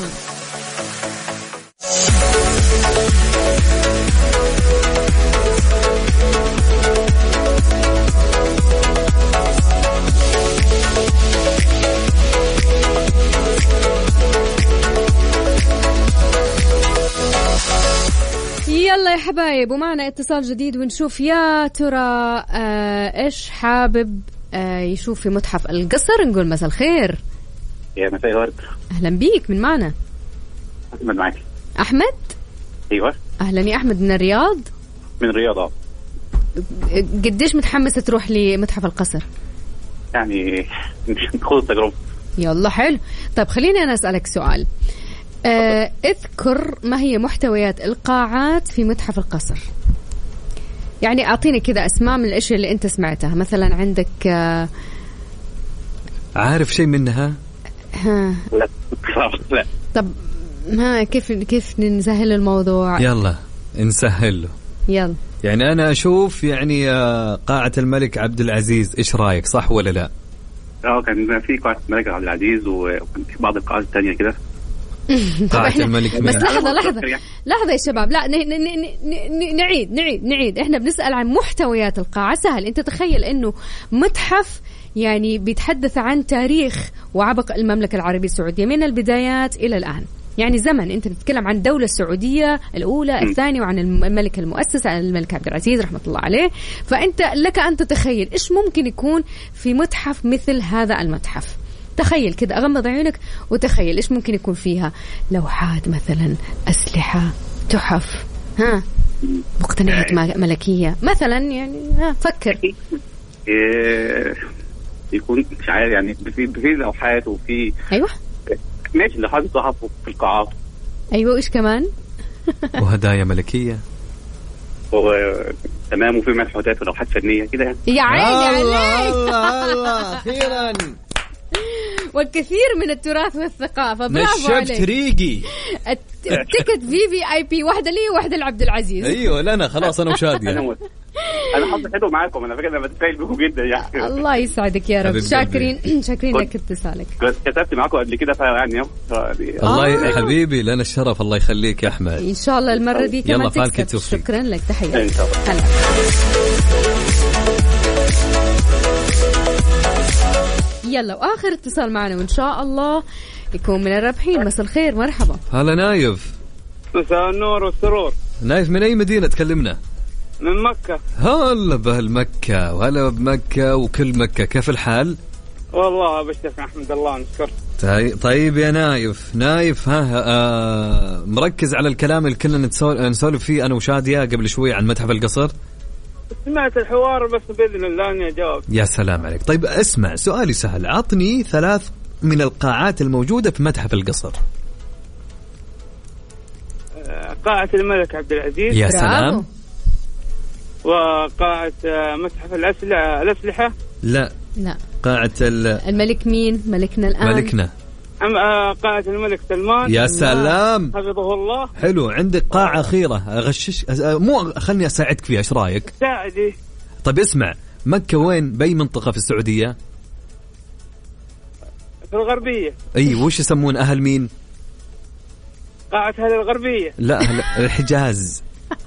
يلا يا حبايب، ومعنا اتصال جديد ونشوف يا ترى ايش حابب يشوف في متحف القصر. نقول مساء الخير. يا مساء الورد. اهلا بيك، من معنا؟ احمد معك. احمد؟ ايوه اهلا يا احمد. من الرياض؟ من الرياض. قديش متحمس تروح لمتحف القصر؟ يعني خذ التجربة. يلا حلو. طيب خليني انا اسالك سؤال. اذكر ما هي محتويات القاعات في متحف القصر. يعني اعطيني كذا اسماء من الاشياء اللي انت سمعتها. مثلا عندك عارف شيء منها؟ لا. طب كيف نسهل الموضوع؟ يلا نسهل له. يلا يعني انا اشوف يعني قاعة الملك عبد العزيز، ايش رايك، صح ولا لا؟ كان في قاعة الملك عبد العزيز وكان في بعض القاعات الثانية كده. قاعة الملك. بس لحظة يا شباب، لا نعيد. احنا بنسأل عن محتويات القاعة. سهل. انت تخيل انه متحف يعني بيتحدث عن تاريخ وعبق المملكة العربية السعودية من البدايات إلى الآن. يعني زمن انت بتتكلم عن الدولة السعودية الأولى الثانية، وعن الملك المؤسس عن الملك عبد العزيز رحمة الله عليه. فأنت لك أن تتخيل إيش ممكن يكون في متحف مثل هذا المتحف. تخيل كده، أغمض عيونك وتخيل إيش ممكن يكون فيها. لوحات مثلا، أسلحة، تحف، مقتنيات ملكية مثلا. يعني فكر. يكون مش عارف يعني في لوحات وفي أيوة ماشي لوحات صحف في القاعات. أيوة إيش كمان؟ وهدايا ملكية. تمام، وفي ملحوظات ولوحات فنيه كده يعني. يا عيني الله الله الله اخيرا والكثير من التراث والثقافه. برافو عليك. نشفت ريقي. التيكت VIP واحده لي وواحده لعبد العزيز. ايوه لنا خلاص انا وشادي. انا حظي حلو معاكم، انا فاكر انا بتفائل بكم جدا يعني. الله يسعدك يا رب. شاكرين لك اتصالك. كنت كتبت معاكم قبل كده فيعني الله يا حبيبي لنا الشرف. الله يخليك يا احمد. ان شاء الله المره دي كمان تكسب. شكرا لك. تحيه. ان شاء الله. يلا واخر اتصال معنا وان شاء الله يكون من الرابحين. مساء الخير. مرحبا. هلا نايف. مساء النور والسرور. نايف من اي مدينه تكلمنا؟ من مكة. هلا بهالمكة وهلا بمكة وكل مكة. كيف الحال؟ والله بشتف أحمد الله نشكر. طيب يا نايف مركز على الكلام اللي كنا نسولف فيه أنا وشادية قبل شوي عن متحف القصر. سمعت الحوار بس بإذن الله أني أجاوب. يا سلام عليك. طيب اسمع سؤالي سهل. عطني 3 من القاعات الموجودة في متحف القصر. قاعة الملك عبد العزيز. يا سلام. وقاعة متحف الأسلحة. لا قاعة الملك مين؟ ملكنا الآن. ملكنا. قاعة الملك سلمان. يا سلام حفظه الله. حلو. عندك قاعة أخيرة أغشش مو خلني أساعدك فيها. إيش رأيك؟ ساعدي. طيب اسمع مكة وين؟ بأي منطقة في السعودية؟ في الغربية. أي وش يسمون أهل مين؟ قاعة أهل الغربية. لا الحجاز.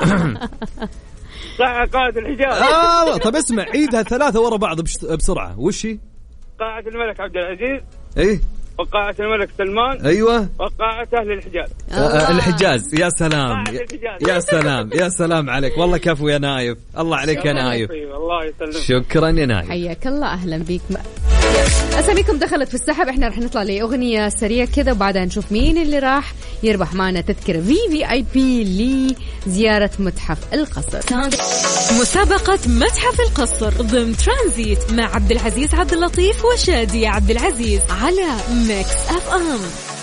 قاعة الحجاز. طب اسمع عيدها 3 ورا بعض بسرعة. وش هي؟ قاعة الملك عبد العزيز. ايه. وقاعة الملك سلمان. ايوه. وقاعة أهل الحجاز. الحجاز. يا سلام. يا سلام يا سلام عليك. والله كفو يا نايف. الله عليك يا نايف. الله يسلمك. شكرا يا نايف. حياك الله. أهلا بيك. أساميكم دخلت في السحب. احنا رح نطلع لأغنية سريعة كده وبعدها نشوف مين اللي راح يربح معنا تذكرة VIP لزيارة متحف القصر. مسابقة متحف القصر ضمن ترانزيت مع عبد العزيز عبد اللطيف وشادي عبد العزيز على ميكس FM.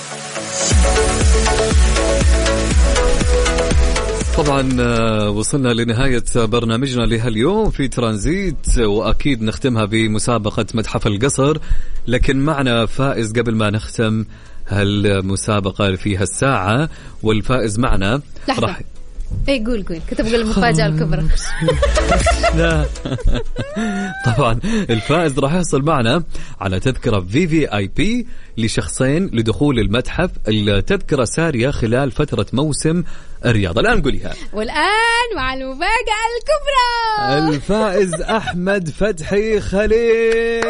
طبعا وصلنا لنهاية برنامجنا لهاليوم في ترانزيت، وأكيد نختمها بمسابقة متحف القصر، لكن معنا فائز قبل ما نختم هالمسابقة فيها الساعة. والفائز معنا راح قول كنت بقول المفاجأة الكبرى. لا طبعا الفائز راح يحصل معنا على تذكرة VVIP لشخصين لدخول المتحف. التذكرة سارية خلال فترة موسم الرياض. الآن قوليها. والآن مع المفاجأة الكبرى. الفائز أحمد فتحي خليل.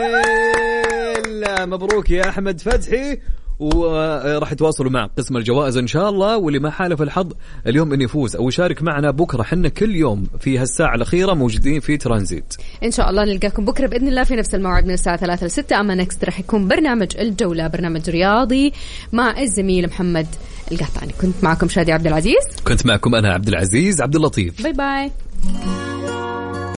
مبروك يا أحمد فتحي، وراح يتواصلوا مع قسم الجوائز إن شاء الله. واللي ما حالف الحظ اليوم إن يفوز أو يشارك معنا بكرة، حنا كل يوم في هالساعة الأخيرة موجودين في ترانزيت. إن شاء الله نلقاكم بكرة بإذن الله في نفس الموعد من الساعة 3 ل6. أما نكست راح يكون برنامج الجولة، برنامج رياضي مع الزميل محمد القحطاني. كنت معكم شادي عبد العزيز. كنت معكم أنا عبد العزيز عبد اللطيف. باي باي.